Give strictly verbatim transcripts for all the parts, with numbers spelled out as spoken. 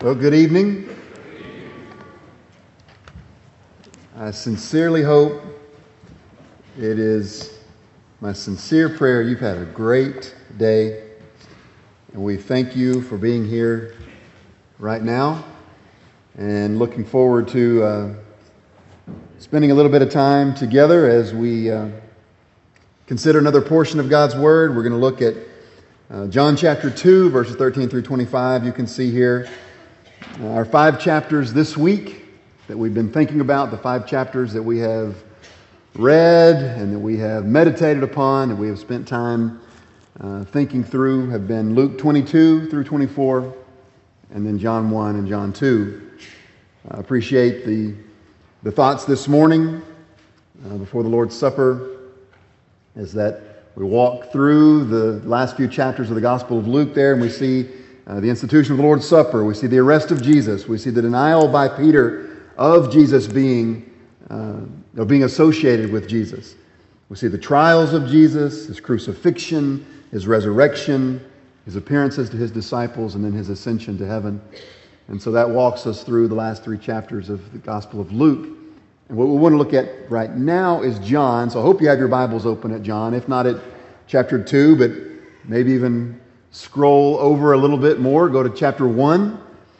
Well, good evening. I sincerely hope, it is my sincere prayer, you've had a great day, and we thank you for being here right now, and looking forward to uh, spending a little bit of time together as we uh, consider another portion of God's Word. We're going to look at uh, John chapter two, verses thirteen through twenty-five. You can see here uh, our five chapters this week that we've been thinking about, the five chapters that we have read and that we have meditated upon and we have spent time uh, thinking through have been Luke twenty-two through twenty-four and then John one and John two. I appreciate the, the thoughts this morning uh, before the Lord's Supper is that we walk through the last few chapters of the Gospel of Luke there and we see uh, the institution of the Lord's Supper. We see the arrest of Jesus. We see the denial by Peter of Jesus being uh, of being associated with Jesus. We see the trials of Jesus, His crucifixion, His resurrection, His appearances to His disciples, and then His ascension to heaven. And so that walks us through the last three chapters of the Gospel of Luke. And what we want to look at right now is John. So I hope you have your Bibles open at John, if not at chapter two, but maybe even scroll over a little bit more, go to chapter one.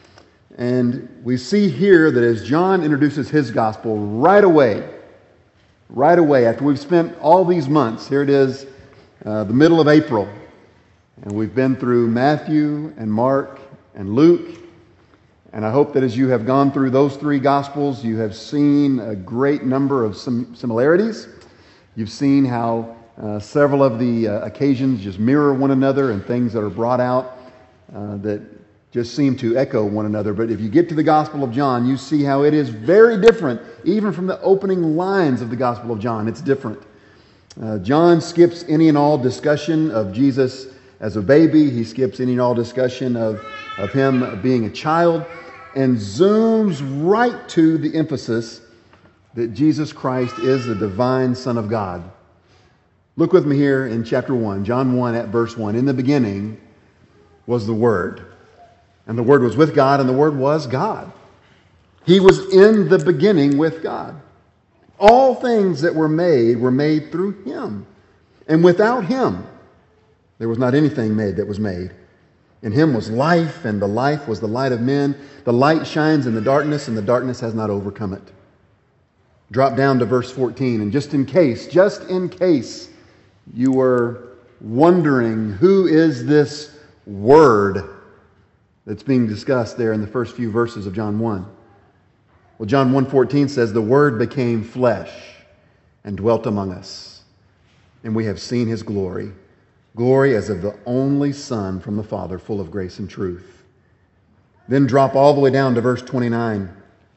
And we see here that as John introduces his gospel right away, right away, after we've spent all these months, here it is, uh, the middle of April, and we've been through Matthew and Mark and Luke, and I hope that as you have gone through those three gospels, you have seen a great number of sim- similarities. You've seen how uh, several of the uh, occasions just mirror one another and things that are brought out uh, that just seem to echo one another. But if you get to the Gospel of John, you see how it is very different, even from the opening lines of the Gospel of John. It's different. Uh, John skips any and all discussion of Jesus as a baby. He skips any and all discussion of, of Him being a child and zooms right to the emphasis that Jesus Christ is the divine Son of God. Look with me here in chapter one, John one at verse one. In the beginning was the Word. And the Word was with God, and the Word was God. He was in the beginning with God. All things that were made were made through Him. And without Him, there was not anything made that was made. In Him was life, and the life was the light of men. The light shines in the darkness, and the darkness has not overcome it. Drop down to verse fourteen, and just in case, just in case you were wondering, who is this Word that's being discussed there in the first few verses of John one. Well, John one fourteen says, the Word became flesh and dwelt among us, and we have seen His glory, glory as of the only Son from the Father, full of grace and truth. Then drop all the way down to verse twenty-nine.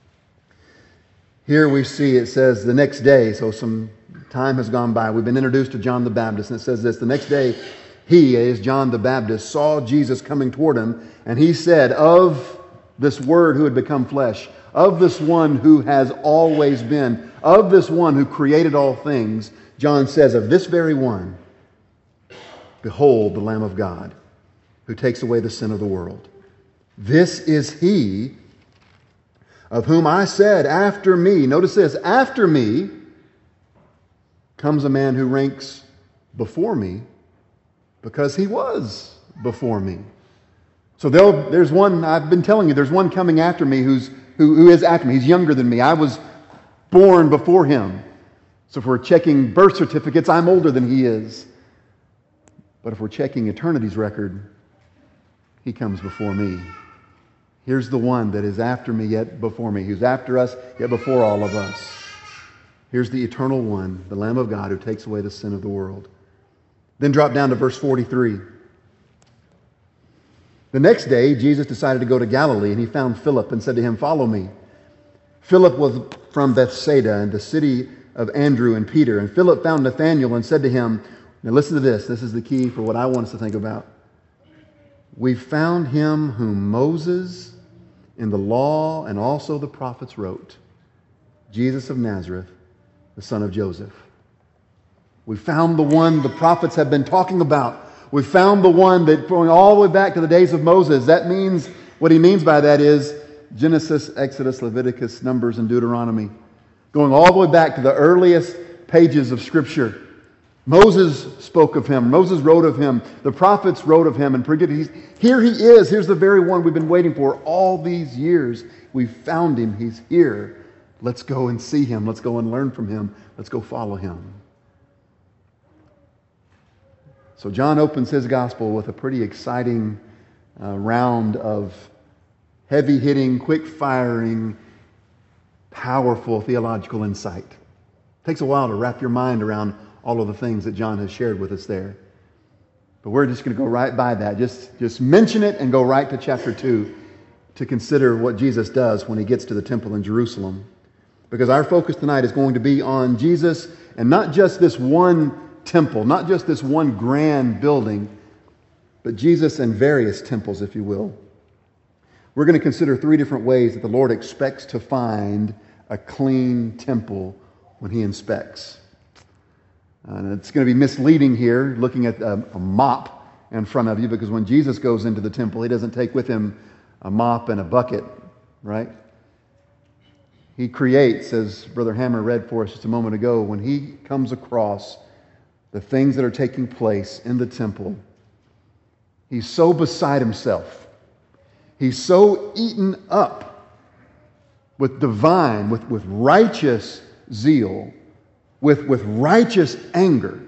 Here we see it says the next day, so some time has gone by. We've been introduced to John the Baptist, and it says this, the next day he, as John the Baptist, saw Jesus coming toward him, and he said, of this Word who had become flesh, of this one who has always been, of this one who created all things, John says, of this very one, behold the Lamb of God, who takes away the sin of the world. This is He of whom I said, after me, notice this, after me comes a man who ranks before me, because He was before me. So there's one, I've been telling you, there's one coming after me who's who, who is after me. He's younger than me. I was born before Him. So if we're checking birth certificates, I'm older than He is. But if we're checking eternity's record, He comes before me. Here's the one that is after me yet before me, who's after us yet before all of us. Here's the eternal one, the Lamb of God who takes away the sin of the world. Then drop down to verse forty-three. The next day, Jesus decided to go to Galilee, and He found Philip and said to him, follow me. Philip was from Bethsaida, and the city of Andrew and Peter. And Philip found Nathanael and said to him, now listen to this, this is the key for what I want us to think about. We found Him whom Moses in the law and also the prophets wrote, Jesus of Nazareth, the son of Joseph. We found the one the prophets have been talking about. We found the one that, going all the way back to the days of Moses, that means What he means by that is Genesis, Exodus, Leviticus, Numbers, and Deuteronomy. Going all the way back to the earliest pages of Scripture. Moses spoke of him. Moses wrote of him. The prophets wrote of him and predicted. He's, here he is. Here's the very one we've been waiting for all these years. We found him. He's here. Let's go and see him. Let's go and learn from him. Let's go follow him. So John opens his gospel with a pretty exciting uh, round of heavy-hitting, quick-firing, powerful theological insight. It takes a while to wrap your mind around all of the things that John has shared with us there. But we're just going to go right by that. Just, just mention it and go right to chapter two to consider what Jesus does when he gets to the temple in Jerusalem. Because our focus tonight is going to be on Jesus and not just this one temple, not just this one grand building, but Jesus and various temples, if you will. We're going to consider three different ways that the Lord expects to find a clean temple when he inspects. And it's going to be misleading here, looking at a, a mop in front of you, because when Jesus goes into the temple, he doesn't take with him a mop and a bucket, right? He creates, as Brother Hammer read for us just a moment ago, when he comes across the things that are taking place in the temple, he's so beside himself. He's so eaten up with divine, with, with righteous zeal, with, with righteous anger.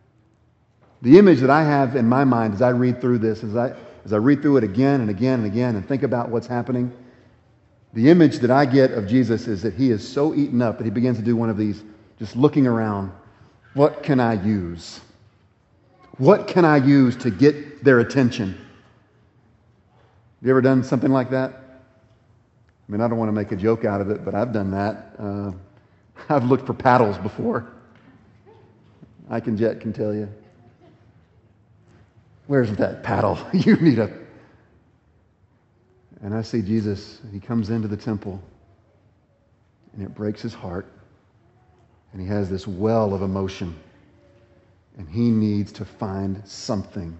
The image that I have in my mind as I read through this, as I, as I read through it again and again and again and think about what's happening, the image that I get of Jesus is that he is so eaten up that he begins to do one of these, just looking around. What can I use? What can I use to get their attention? Have you ever done something like that? I mean, I don't want to make a joke out of it, but I've done that. Uh, I've looked for paddles before. I can jet can tell you. Where's that paddle? You need a... And I see Jesus, he comes into the temple, and it breaks his heart. And he has this well of emotion. And he needs to find something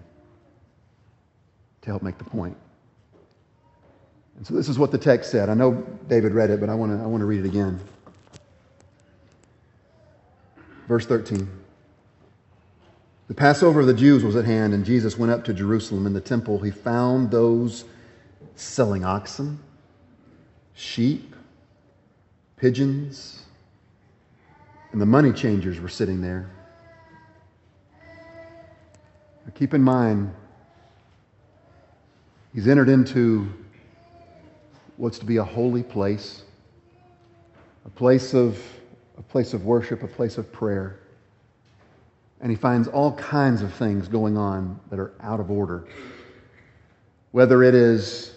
to help make the point. And so this is what the text said. I know David read it, but I want to I want to read it again. Verse thirteen. The Passover of the Jews was at hand, and Jesus went up to Jerusalem. In the temple, he found those selling oxen, sheep, pigeons, and the money changers were sitting there. Now keep in mind, he's entered into what's to be a holy place, a place of, a place of worship, a place of prayer. And he finds all kinds of things going on that are out of order. Whether it is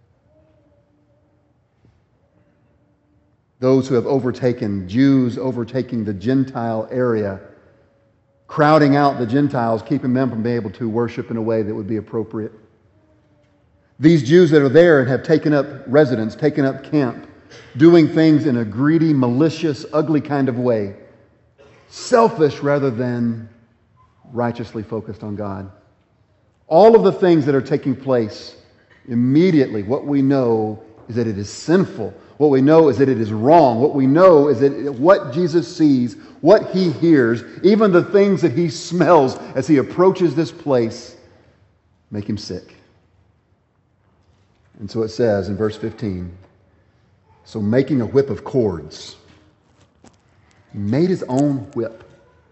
those who have overtaken, Jews overtaking the Gentile area, crowding out the Gentiles, keeping them from being able to worship in a way that would be appropriate. These Jews that are there and have taken up residence, taken up camp, doing things in a greedy, malicious, ugly kind of way, selfish rather than righteously focused on God. All of the things that are taking place, immediately what we know is that it is sinful. What we know is that it is wrong. What we know is that what Jesus sees, what he hears, even the things that he smells as he approaches this place, make him sick. And so it says in verse fifteen, so making a whip of cords, he made his own whip.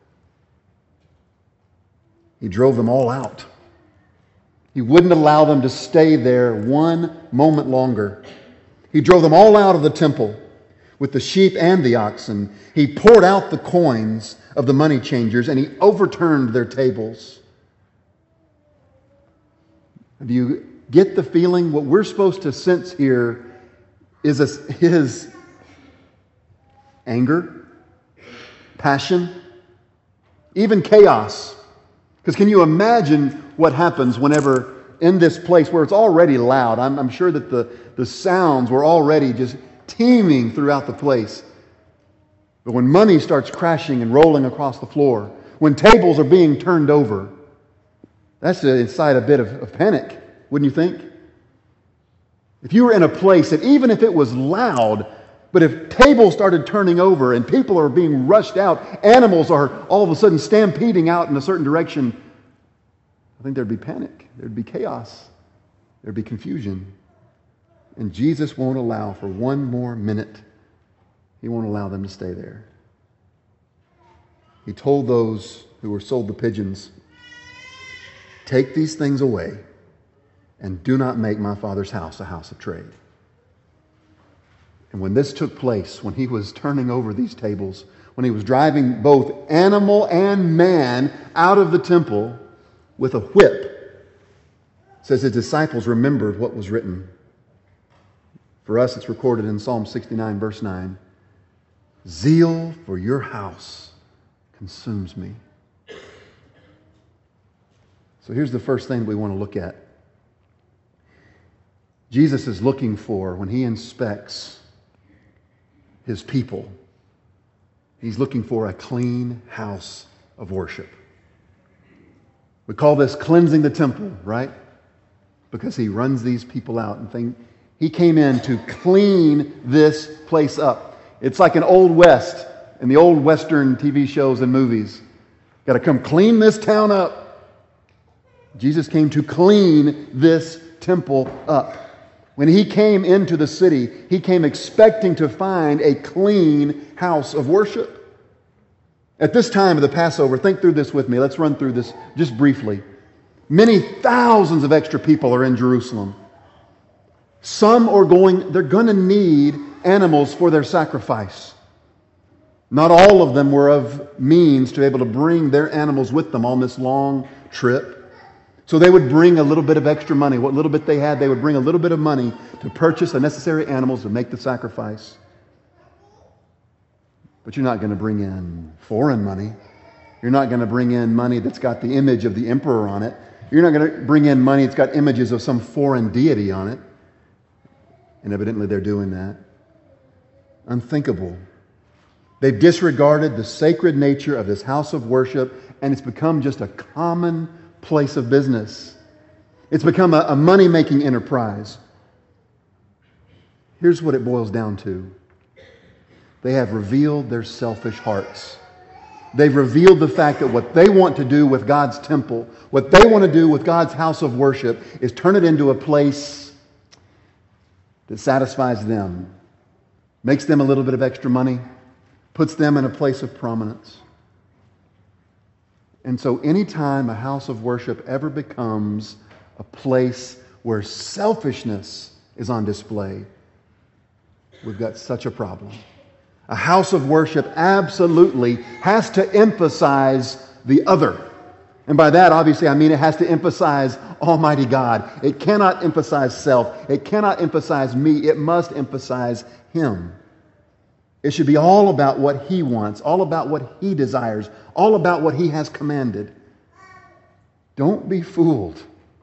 He drove them all out. He wouldn't allow them to stay there one moment longer. He drove them all out of the temple with the sheep and the oxen. He poured out the coins of the money changers and he overturned their tables. Do you get the feeling? What we're supposed to sense here is a, his anger, passion, even chaos. Because can you imagine what happens whenever in this place where it's already loud, I'm, I'm sure that the, the sounds were already just teeming throughout the place. But when money starts crashing and rolling across the floor, when tables are being turned over, that's to incite a bit of, of panic, wouldn't you think? If you were in a place that even if it was loud, but if tables started turning over and people are being rushed out, animals are all of a sudden stampeding out in a certain direction, I think there'd be panic. There'd be chaos. There'd be confusion. And Jesus won't allow for one more minute. He won't allow them to stay there. He told those who were sold the pigeons, "Take these things away and do not make my Father's house a house of trade." And when this took place, when he was turning over these tables, when he was driving both animal and man out of the temple with a whip, it says his disciples remembered what was written. For us, it's recorded in Psalm sixty-nine, verse nine. "Zeal for your house consumes me." So here's the first thing we want to look at. Jesus is looking for, when he inspects his people, he's looking for a clean house of worship. We call this cleansing the temple, right? Because he runs these people out and think he came in to clean this place up. It's like an Old West in the old Western T V shows and movies. Got to come clean this town up. Jesus came to clean this temple up. When he came into the city, he came expecting to find a clean house of worship. At this time of the Passover, think through this with me. Let's run through this just briefly. Many thousands of extra people are in Jerusalem. Some are going, they're going to need animals for their sacrifice. Not all of them were of means to be able to bring their animals with them on this long trip. So they would bring a little bit of extra money. What little bit they had, they would bring a little bit of money to purchase the necessary animals to make the sacrifice. But you're not going to bring in foreign money. You're not going to bring in money that's got the image of the emperor on it. You're not going to bring in money that's got images of some foreign deity on it. And evidently they're doing that. Unthinkable. They've disregarded the sacred nature of this house of worship, and it's become just a common place of business. It's become a, a money-making enterprise. Here's what it boils down to. They have revealed their selfish hearts. They've revealed the fact that what they want to do with God's temple, what they want to do with God's house of worship, is turn it into a place that satisfies them, makes them a little bit of extra money, puts them in a place of prominence. And so anytime a house of worship ever becomes a place where selfishness is on display, we've got such a problem. A house of worship absolutely has to emphasize the other. And by that, obviously, I mean it has to emphasize Almighty God. It cannot emphasize self. It cannot emphasize me. It must emphasize Him. It should be all about what He wants, all about what He desires, all about what He has commanded. Don't be fooled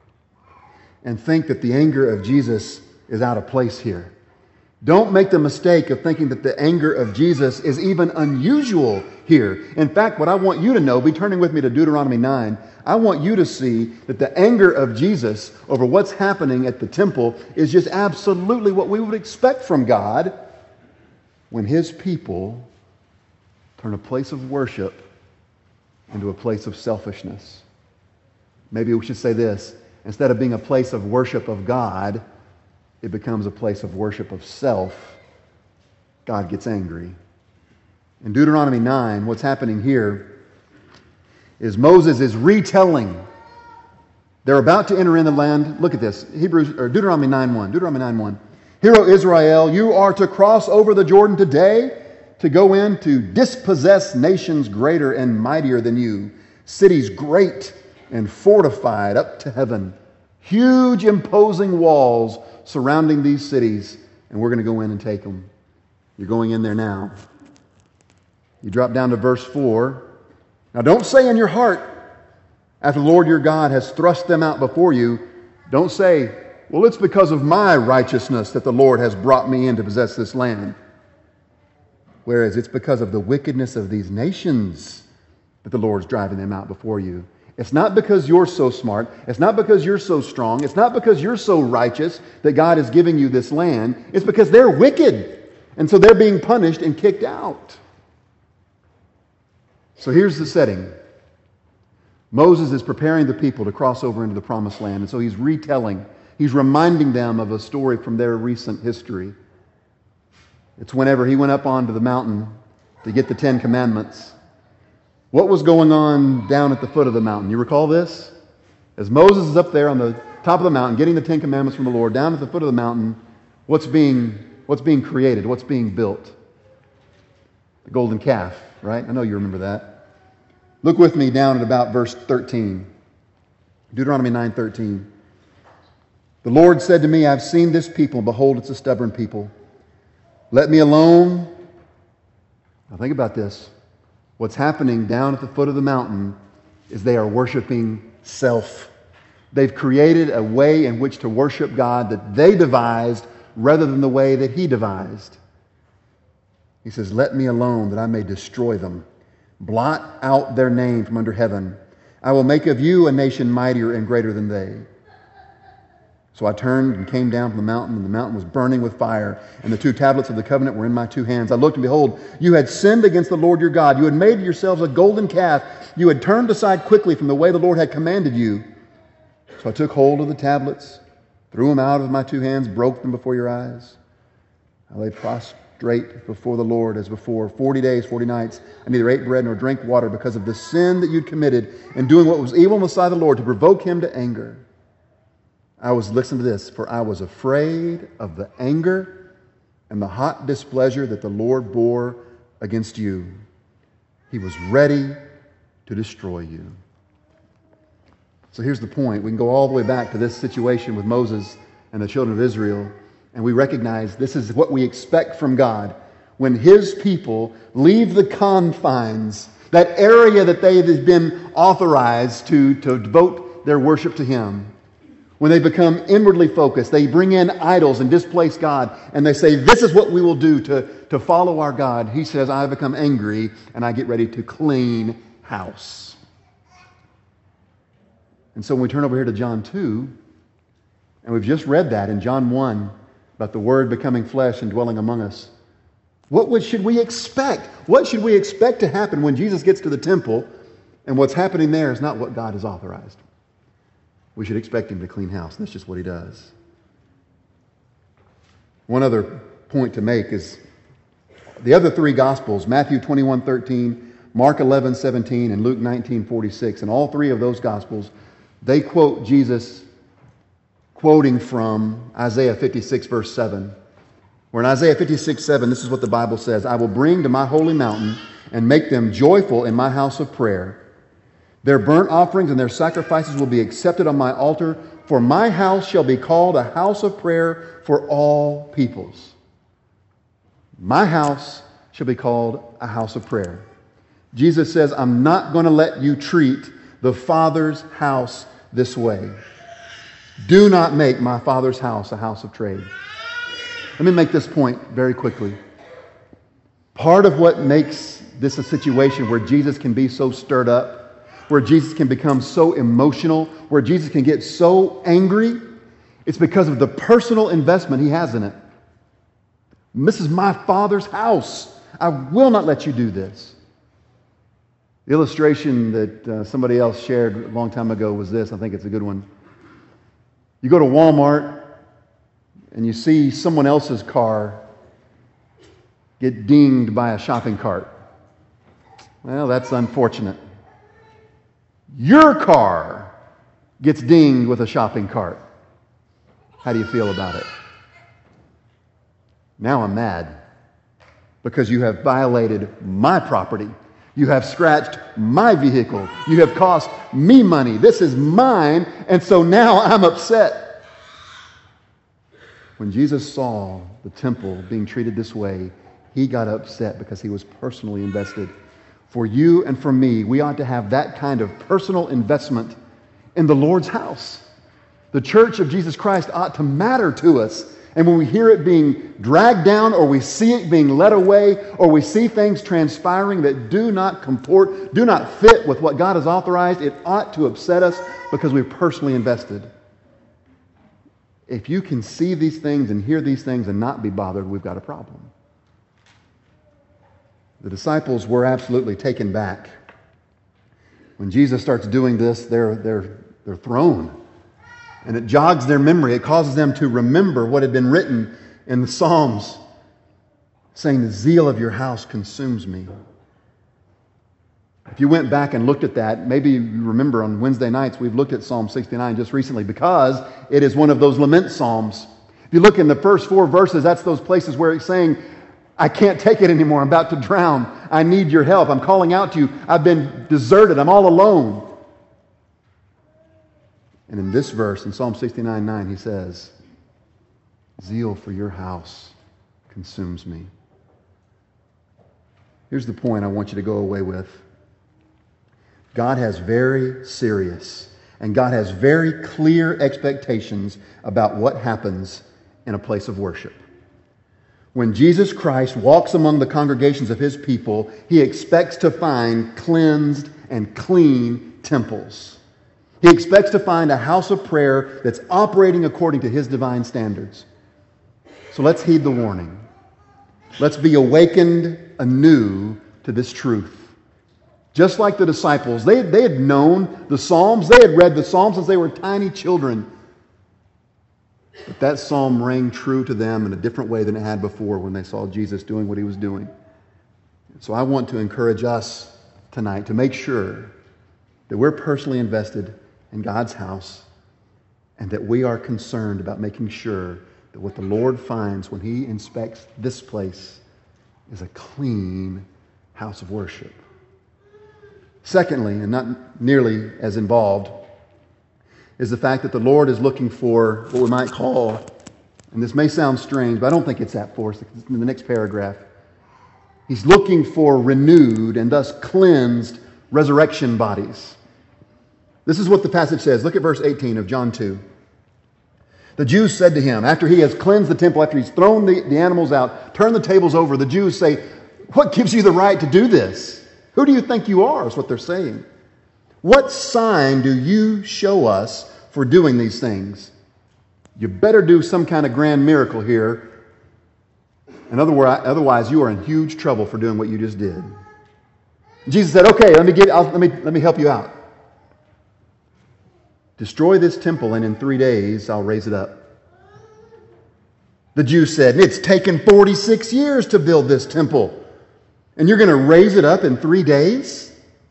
and think that the anger of Jesus is out of place here. Don't make the mistake of thinking that the anger of Jesus is even unusual here. In fact, what I want you to know, be turning with me to Deuteronomy nine, I want you to see that the anger of Jesus over what's happening at the temple is just absolutely what we would expect from God when His people turn a place of worship into a place of selfishness. Maybe we should say this: instead of being a place of worship of God, it becomes a place of worship of self. God gets angry. In Deuteronomy nine, what's happening here is Moses is retelling. They're about to enter in the land. Look at this. Hebrews or Deuteronomy nine one. Deuteronomy nine one. Hear, O Israel, you are to cross over the Jordan today to go in to dispossess nations greater and mightier than you, cities great and fortified up to heaven, huge imposing walls surrounding these cities, and we're going to go in and take them. You're going in there now. You drop down to verse four. Now don't say in your heart, after the Lord your God has thrust them out before you, don't say, well, it's because of my righteousness that the Lord has brought me in to possess this land. Whereas it's because of the wickedness of these nations that the Lord's driving them out before you. It's not because you're so smart. It's not because you're so strong. It's not because you're so righteous that God is giving you this land. It's because they're wicked. And so they're being punished and kicked out. So here's the setting. Moses is preparing the people to cross over into the promised land. And so he's retelling, he's reminding them of a story from their recent history. It's whenever he went up onto the mountain to get the Ten Commandments. What was going on down at the foot of the mountain? You recall this? As Moses is up there on the top of the mountain getting the Ten Commandments from the Lord, down at the foot of the mountain, what's being, what's being created? What's being built? The golden calf, right? I know you remember that. Look with me down at about verse thirteen. Deuteronomy nine thirteen. The Lord said to me, I've seen this people, and behold, it's a stubborn people. Let me alone. Now think about this. What's happening down at the foot of the mountain is they are worshiping self. They've created a way in which to worship God that they devised rather than the way that He devised. He says, let me alone that I may destroy them. Blot out their name from under heaven. I will make of you a nation mightier and greater than they. So I turned and came down from the mountain, and the mountain was burning with fire, and the two tablets of the covenant were in my two hands. I looked, and behold, you had sinned against the Lord your God. You had made yourselves a golden calf. You had turned aside quickly from the way the Lord had commanded you. So I took hold of the tablets, threw them out of my two hands, broke them before your eyes. I lay prostrate before the Lord as before. Forty days, forty nights, I neither ate bread nor drank water because of the sin that you'd committed in doing what was evil in the sight of the Lord to provoke Him to anger. I was, listen to this, for I was afraid of the anger and the hot displeasure that the Lord bore against you. He was ready to destroy you. So here's the point. We can go all the way back to this situation with Moses and the children of Israel, and we recognize this is what we expect from God. When His people leave the confines, that area that they have been authorized to, to devote their worship to Him, when they become inwardly focused, they bring in idols and displace God, and they say, this is what we will do to, to follow our God. He says, I become angry, and I get ready to clean house. And so when we turn over here to John two, and we've just read that in John one, about the Word becoming flesh and dwelling among us, what would, should we expect? What should we expect to happen when Jesus gets to the temple, and what's happening there is not what God has authorized? We should expect Him to clean house. And that's just what He does. One other point to make is the other three Gospels, Matthew twenty-one thirteen, Mark eleven seventeen, and Luke nineteen forty-six. And all three of those Gospels, they quote Jesus quoting from Isaiah fifty-six verse seven. Where in Isaiah fifty-six seven, this is what the Bible says, I will bring to my holy mountain and make them joyful in my house of prayer. Their burnt offerings and their sacrifices will be accepted on my altar, for my house shall be called a house of prayer for all peoples. My house shall be called a house of prayer. Jesus says, I'm not going to let you treat the Father's house this way. Do not make my Father's house a house of trade. Let me make this point very quickly. Part of what makes this a situation where Jesus can be so stirred up, where Jesus can become so emotional, where Jesus can get so angry, it's because of the personal investment He has in it. This is my Father's house. I will not let you do this. The illustration that uh, somebody else shared a long time ago was this. I think it's a good one. You go to Walmart and you see someone else's car get dinged by a shopping cart. Well, that's unfortunate. Your car gets dinged with a shopping cart. How do you feel about it? Now I'm mad because you have violated my property. You have scratched my vehicle. You have cost me money. This is mine, and so now I'm upset. When Jesus saw the temple being treated this way, He got upset because He was personally invested. For you and for me, we ought to have that kind of personal investment in the Lord's house. The church of Jesus Christ ought to matter to us And when we hear it being dragged down, or we see it being led away, or we see things transpiring that do not comport, do not fit with what God has authorized, it ought to upset us because we've personally invested. If you can see these things and hear these things and not be bothered, we've got a problem. The disciples were absolutely taken back. When Jesus starts doing this, they're, they're, they're thrown. And it jogs their memory. It causes them to remember what had been written in the Psalms, saying, "The zeal of your house consumes me." If you went back and looked at that, maybe you remember on Wednesday nights we've looked at Psalm sixty-nine just recently because it is one of those lament psalms. If you look in the first four verses, that's those places where it's saying, "I can't take it anymore. I'm about to drown. I need your help. I'm calling out to you. I've been deserted. I'm all alone." And in this verse, in Psalm sixty-nine nine, he says, "Zeal for your house consumes me." Here's the point I want you to go away with. God has very serious and God has very clear expectations about what happens in a place of worship. When Jesus Christ walks among the congregations of His people, He expects to find cleansed and clean temples. He expects to find a house of prayer that's operating according to His divine standards. So let's heed the warning. Let's be awakened anew to this truth. Just like the disciples, they, they had known the Psalms. They had read the Psalms since they were tiny children. But that psalm rang true to them in a different way than it had before when they saw Jesus doing what He was doing. So I want to encourage us tonight to make sure that we're personally invested in God's house and that we are concerned about making sure that what the Lord finds when He inspects this place is a clean house of worship. Secondly, and not nearly as involved, is the fact that the Lord is looking for what we might call, and this may sound strange, but I don't think it's that for us, in the next paragraph. He's looking for renewed and thus cleansed resurrection bodies. This is what the passage says. Look at verse eighteen of John two. The Jews said to Him, after He has cleansed the temple, after He's thrown the, the animals out, turned the tables over, the Jews say, "What gives you the right to do this? Who do you think you are?" is what they're saying. "What sign do you show us for doing these things? You better do some kind of grand miracle here. In other words, otherwise you are in huge trouble for doing what you just did." Jesus said, "Okay, let me get, I'll, let me let me help you out. Destroy this temple, and in three days I'll raise it up." The Jews said, "It's taken forty-six years to build this temple, and you're going to raise it up in three days?"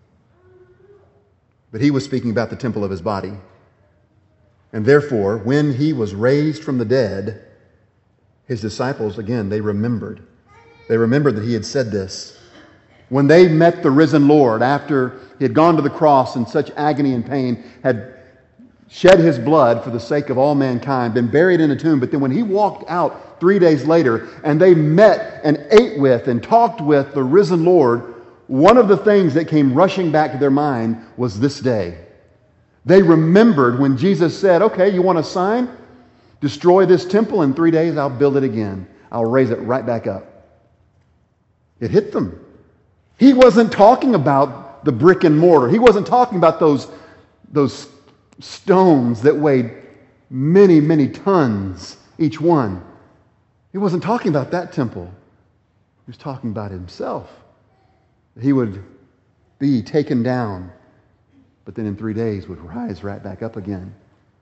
But He was speaking about the temple of His body. And therefore, when He was raised from the dead, His disciples, again, they remembered. They remembered that He had said this. When they met the risen Lord after He had gone to the cross in such agony and pain, had shed His blood for the sake of all mankind, been buried in a tomb, but then when He walked out three days later and they met and ate with and talked with the risen Lord, one of the things that came rushing back to their mind was this day. They remembered when Jesus said, "Okay, you want a sign? Destroy this temple, in three days I'll build it again. I'll raise it right back up." It hit them. He wasn't talking about the brick and mortar. He wasn't talking about those, those stones that weighed many, many tons each one. He wasn't talking about that temple. He was talking about Himself. He would be taken down, but then in three days would rise right back up again.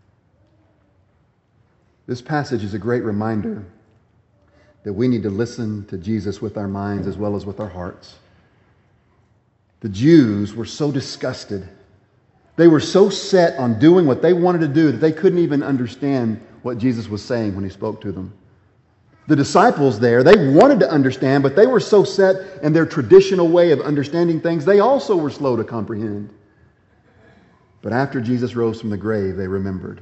This passage is a great reminder that we need to listen to Jesus with our minds as well as with our hearts. The Jews were so disgusted. They were so set on doing what they wanted to do that they couldn't even understand what Jesus was saying when He spoke to them. The disciples there, they wanted to understand, but they were so set in their traditional way of understanding things, they also were slow to comprehend. But after Jesus rose from the grave, they remembered.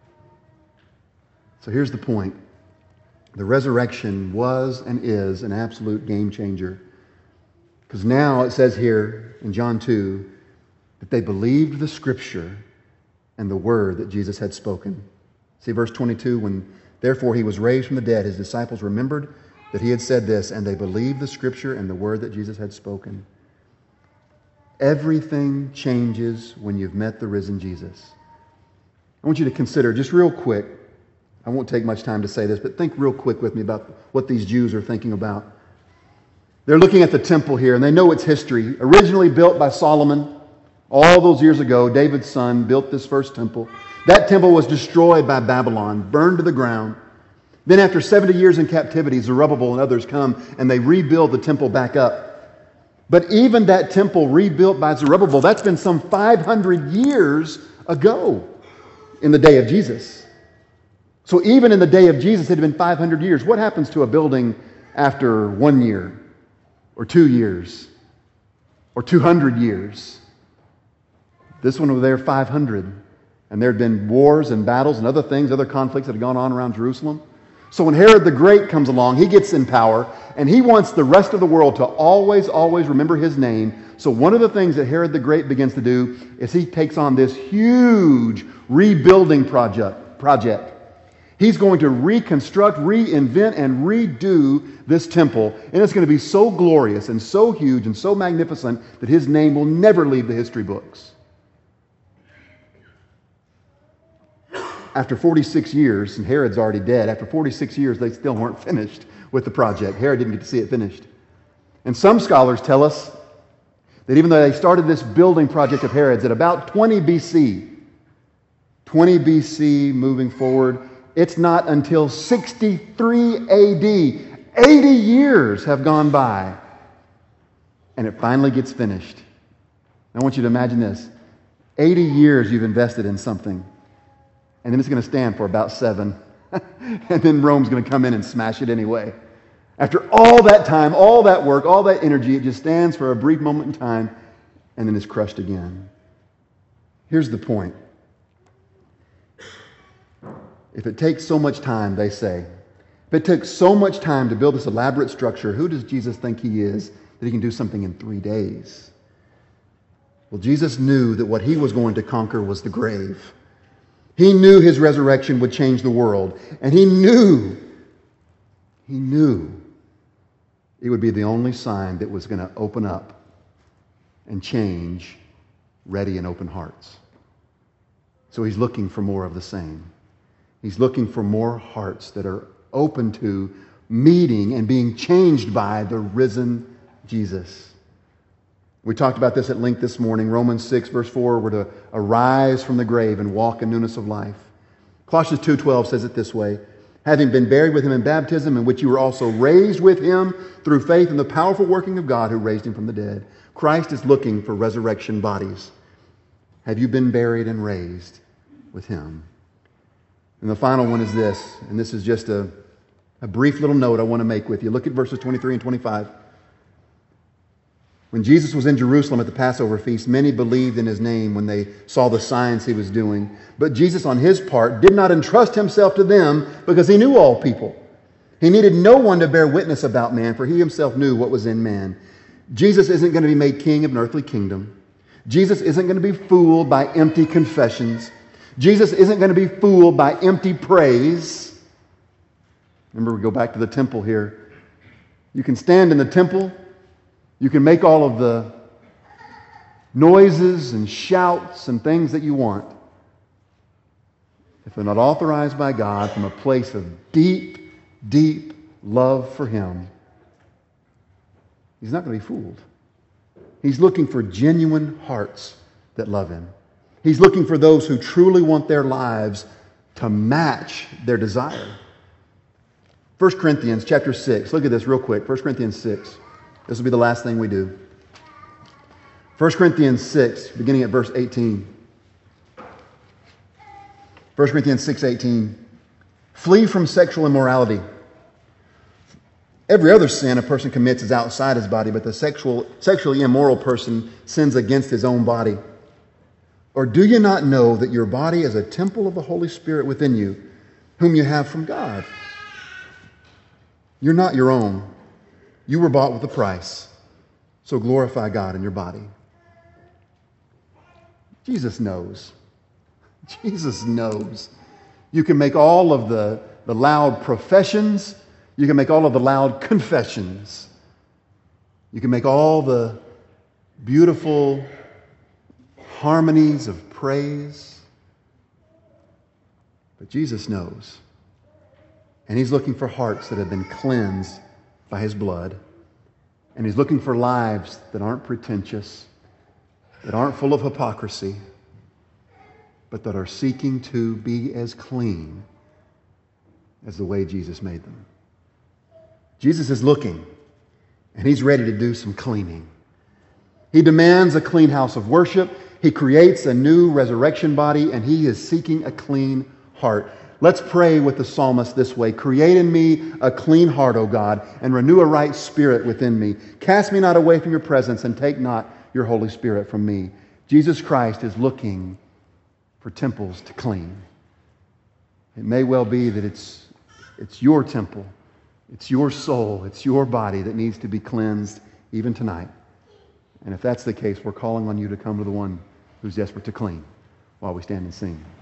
So here's the point. The resurrection was and is an absolute game changer. Because now it says here in John two that they believed the Scripture and the word that Jesus had spoken. See verse twenty-two, when Therefore he was raised from the dead. His disciples remembered that he had said this, and they believed the scripture and the word that Jesus had spoken. Everything changes when you've met the risen Jesus. I want you to consider, just real quick, I won't take much time to say this, but think real quick with me about what these Jews are thinking about. They're looking at the temple here, and they know its history. Originally built by Solomon, all those years ago, David's son built this first temple. That temple was destroyed by Babylon, burned to the ground. Then after seventy years in captivity, Zerubbabel and others come, and they rebuild the temple back up. But even that temple rebuilt by Zerubbabel, that's been some five hundred years ago in the day of Jesus. So even in the day of Jesus, it had been five hundred years. What happens to a building after one year, or two years, or two hundred years? This one was there five hundred. And there had been wars and battles and other things, other conflicts that had gone on around Jerusalem. So when Herod the Great comes along, he gets in power, and he wants the rest of the world to always, always remember his name. So one of the things that Herod the Great begins to do is he takes on this huge rebuilding project. project. He's going to reconstruct, reinvent, and redo this temple. And it's going to be so glorious and so huge and so magnificent that his name will never leave the history books. After forty-six years, and Herod's already dead, after forty-six years, they still weren't finished with the project. Herod didn't get to see it finished. And some scholars tell us that even though they started this building project of Herod's at about twenty B C, twenty B C moving forward, it's not until sixty-three A D, eighty years have gone by, and it finally gets finished. I want you to imagine this. eighty years you've invested in something. And then it's going to stand for about seven. And then Rome's going to come in and smash it anyway. After all that time, all that work, all that energy, it just stands for a brief moment in time and then is crushed again. Here's the point. If it takes so much time, they say, if it took so much time to build this elaborate structure, who does Jesus think he is that he can do something in three days? Well, Jesus knew that what he was going to conquer was the grave. He knew his resurrection would change the world. And he knew, he knew it would be the only sign that was going to open up and change ready and open hearts. So he's looking for more of the same. He's looking for more hearts that are open to meeting and being changed by the risen Jesus. We talked about this at length this morning. Romans six, verse four, we're to arise from the grave and walk in newness of life. Colossians two twelve says it this way, having been buried with him in baptism, in which you were also raised with him through faith in the powerful working of God who raised him from the dead. Christ is looking for resurrection bodies. Have you been buried and raised with him? And the final one is this, and this is just a, a brief little note I want to make with you. Look at verses twenty-three and twenty-five. When Jesus was in Jerusalem at the Passover feast, many believed in his name when they saw the signs he was doing. But Jesus, on his part, did not entrust himself to them because he knew all people. He needed no one to bear witness about man, for he himself knew what was in man. Jesus isn't going to be made king of an earthly kingdom. Jesus isn't going to be fooled by empty confessions. Jesus isn't going to be fooled by empty praise. Remember, we go back to the temple here. You can stand in the temple. You can make all of the noises and shouts and things that you want. If they're not authorized by God from a place of deep, deep love for him, he's not going to be fooled. He's looking for genuine hearts that love him. He's looking for those who truly want their lives to match their desire. First Corinthians chapter six. Look at this real quick. First Corinthians six. This will be the last thing we do. First Corinthians six, beginning at verse eighteen. First Corinthians six eighteen. Flee from sexual immorality. Every other sin a person commits is outside his body, but the sexual, sexually immoral person sins against his own body. Or do you not know that your body is a temple of the Holy Spirit within you, whom you have from God? You're not your own. You were bought with a price. So glorify God in your body. Jesus knows. Jesus knows. You can make all of the the loud professions. You can make all of the loud confessions. You can make all the beautiful harmonies of praise. But Jesus knows. And He's looking for hearts that have been cleansed by His blood. And He's looking for lives that aren't pretentious, that aren't full of hypocrisy, but that are seeking to be as clean as the way Jesus made them. Jesus is looking, and He's ready to do some cleaning. He demands a clean house of worship. He creates a new resurrection body, and He is seeking a clean heart. Let's pray with the psalmist this way. Create in me a clean heart, O God, and renew a right spirit within me. Cast me not away from your presence, and take not your Holy Spirit from me. Jesus Christ is looking for temples to clean. It may well be that it's, it's your temple, it's your soul, it's your body that needs to be cleansed even tonight. And if that's the case, we're calling on you to come to the one who's desperate to clean while we stand and sing.